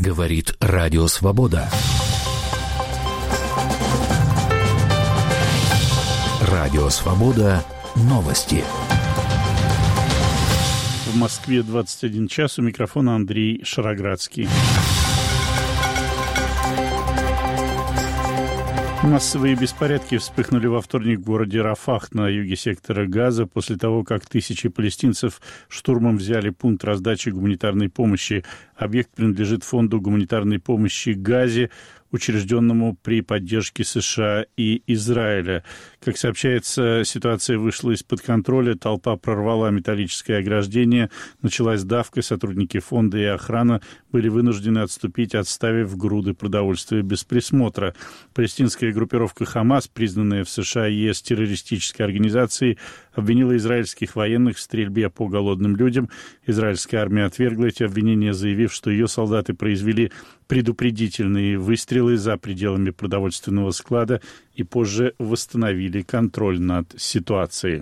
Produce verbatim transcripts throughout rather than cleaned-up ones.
Говорит Радио Свобода. Радио Свобода. Новости. В Москве двадцать один час. У микрофона Андрей Шароградский. Массовые беспорядки вспыхнули во вторник в городе Рафах на юге сектора Газа после того, как тысячи палестинцев штурмом взяли пункт раздачи гуманитарной помощи. Объект принадлежит фонду гуманитарной помощи Газе, учрежденному при поддержке США и Израиля. Как сообщается, ситуация вышла из-под контроля, толпа прорвала металлическое ограждение, началась давка, сотрудники фонда и охрана были вынуждены отступить, отставив груды продовольствия без присмотра. Палестинская группировка «Хамас», признанная в США и ЕС террористической организацией, обвинила израильских военных в стрельбе по голодным людям. Израильская армия отвергла эти обвинения, заявив, что ее солдаты произвели предупредительные выстрелы за пределами продовольственного склада и позже восстановили контроль над ситуацией.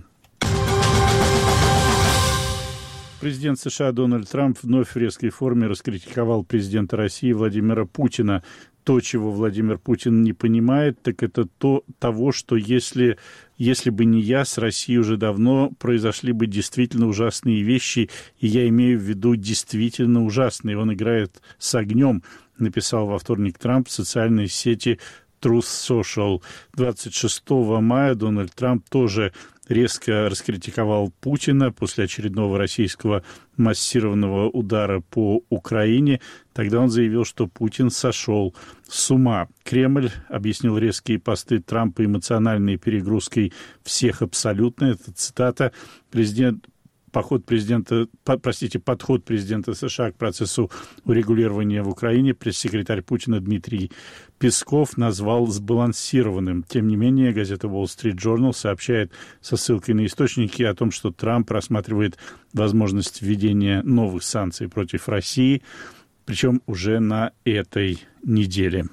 Президент США Дональд Трамп вновь в резкой форме раскритиковал президента России Владимира Путина. То, чего Владимир Путин не понимает, так это то, того, что если, если бы не я, с Россией уже давно произошли бы действительно ужасные вещи, и я имею в виду действительно ужасные. Он играет с огнем, написал во вторник Трамп в социальной сети Truth Social. двадцать шестого мая Дональд Трамп тоже резко раскритиковал Путина после очередного российского массированного удара по Украине. Тогда он заявил, что Путин сошел с ума. Кремль объяснил резкие посты Трампа эмоциональной перегрузкой всех абсолютно. Это цитата. Президент Поход президента, по, простите, подход президента США к процессу урегулирования в Украине пресс-секретарь Путина Дмитрий Песков назвал сбалансированным. Тем не менее, газета Wall Street Journal сообщает со ссылкой на источники о том, что Трамп рассматривает возможность введения новых санкций против России, причем уже на этой неделе.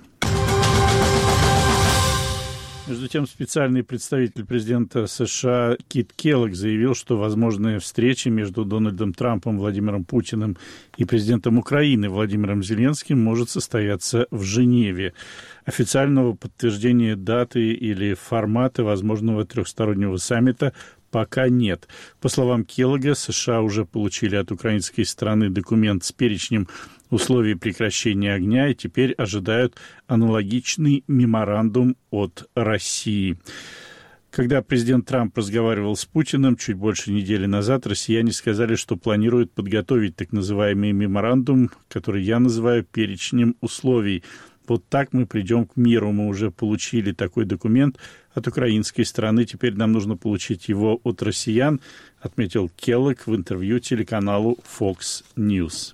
Между тем, специальный представитель президента США Кит Келлог заявил, что возможная встреча между Дональдом Трампом, Владимиром Путиным и президентом Украины Владимиром Зеленским может состояться в Женеве. Официального подтверждения даты или формата возможного трехстороннего саммита пока нет. По словам Келлога, США уже получили от украинской стороны документ с перечнем условий прекращения огня и теперь ожидают аналогичный меморандум от России. Когда президент Трамп разговаривал с Путиным чуть больше недели назад, россияне сказали, что планируют подготовить так называемый меморандум, который я называю перечнем условий. Вот так мы придем к миру. Мы уже получили такой документ от украинской стороны. Теперь нам нужно получить его от россиян, отметил Келлог в интервью телеканалу Fox News.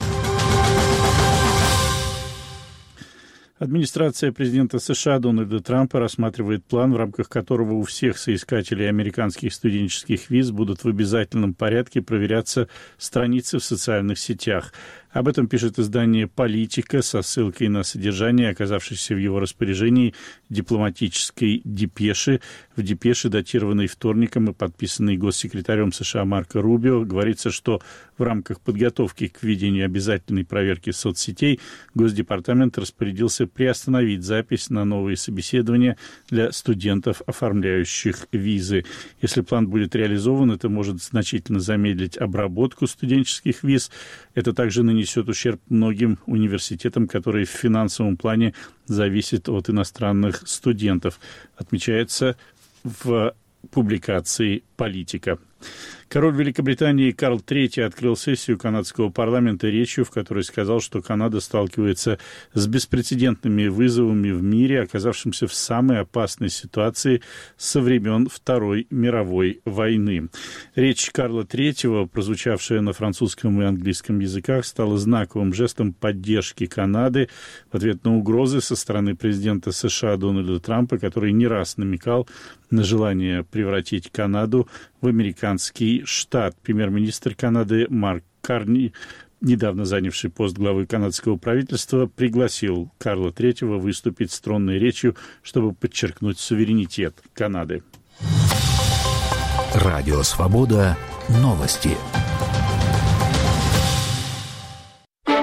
Администрация президента США Дональда Трампа рассматривает план, в рамках которого у всех соискателей американских студенческих виз будут в обязательном порядке проверяться страницы в социальных сетях. Об этом пишет издание «Политика» со ссылкой на содержание, оказавшейся в его распоряжении дипломатической депеши. В депеше, датированной вторником и подписанной госсекретарем США Марко Рубио, говорится, что в рамках подготовки к введению обязательной проверки соцсетей Госдепартамент распорядился приостановить запись на новые собеседования для студентов, оформляющих визы. Если план будет реализован, это может значительно замедлить обработку студенческих виз. Это также нанесет ущерб многим университетам, которые в финансовом плане зависят от иностранных студентов, отмечается в публикации «Политика». Король Великобритании Карл третий открыл сессию канадского парламента речью, в которой сказал, что Канада сталкивается с беспрецедентными вызовами в мире, оказавшимся в самой опасной ситуации со времен Второй мировой войны. Речь Карла третьего, прозвучавшая на французском и английском языках, стала знаковым жестом поддержки Канады в ответ на угрозы со стороны президента США Дональда Трампа, который не раз намекал на желание превратить Канаду в американский штат. Премьер-министр Канады Марк Карни, недавно занявший пост главы канадского правительства, пригласил Карла третьего выступить с тронной речью, чтобы подчеркнуть суверенитет Канады. Радио «Свобода». Новости.